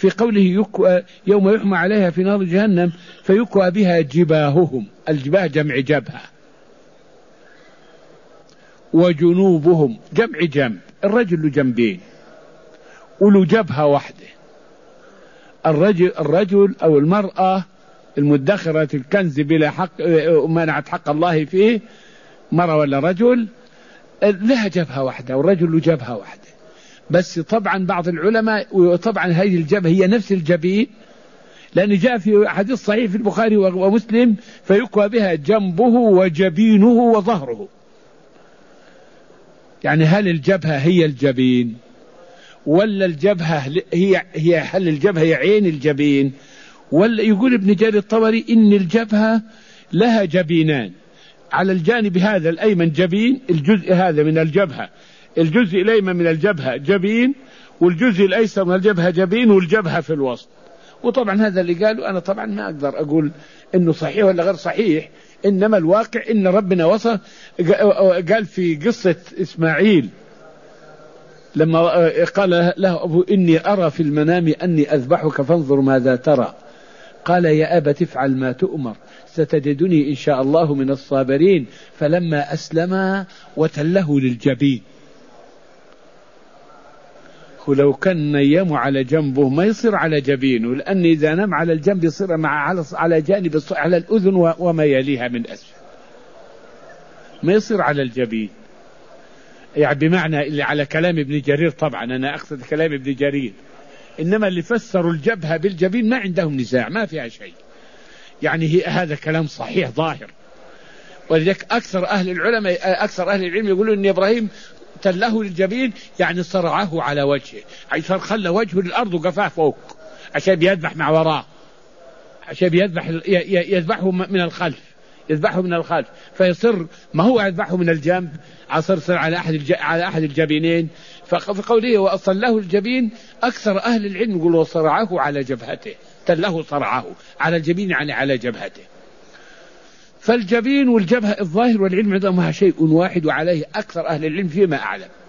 في قوله يكوى يوم يحمى عليها في نار جهنم فيكوى بها جباههم، الجباه جمع جبهة، وجنوبهم جمع جنب، الرجل له جنبين وله جبهة واحدة. الرجل أو المرأة المدخرة الكنز بلا حق منعت حق الله فيه، مرأة ولا رجل، لها جبهة واحدة والرجل له جبهة واحدة. بس طبعا بعض العلماء، وطبعا هذه الجبهة هي نفس الجبين، لأن جاء في حديث صحيح في البخاري ومسلم فيكوى بها جنبه وجبينه وظهره. يعني هل الجبهة هي الجبين ولا الجبهة هي هل الجبهة هي عين الجبين؟ ولا يقول ابن جرير الطبري إن الجبهة لها جبينان، على الجانب هذا الأيمن جبين، الجزء هذا من الجبهة الجزء الأيمن من الجبهة جبين، والجزء الأيسر من الجبهة جبين، والجبهة في الوسط. وطبعا هذا اللي قالوا أنا طبعا ما أقدر أقول إنه صحيح ولا غير صحيح، إنما الواقع إن ربنا وصف قال في قصة إسماعيل لما قال له أبو إني أرى في المنام أني أذبحك فانظر ماذا ترى، قال يا أبت افعل ما تؤمر ستجدني إن شاء الله من الصابرين. فلما أسلم وتله للجبين، ولو كان نيم على جنبه ما يصير على جبينه، لأن إذا نام على الجنب يصير على جانب على الأذن وما يليها من أسفل، ما يصير على الجبين. يعني بمعنى اللي على كلام ابن جرير، طبعا أنا أقصد كلام ابن جرير، إنما اللي فسروا الجبهة بالجبين ما عندهم نزاع، ما فيها شيء، يعني هذا كلام صحيح ظاهر. ولذلك أكثر أهل العلم يقولون إن إبراهيم تله للجبين يعني صرعه على وجهه، يعني خلى وجهه للأرض وقفاه فوق عشان يذبح مع وراه، عشان يذبحه من الخلف، فيصر ما هو يذبحه من الجنب، صر على أحد الجبينين. ففي قوله وأصله الجبين أكثر أهل العلم يقولوا صرعه على جبهته، تله صرعه على الجبين يعني على جبهته. فالجبين والجبهة الظاهر والعلم عندهما شيء واحد، وعليه أكثر أهل العلم فيما أعلم.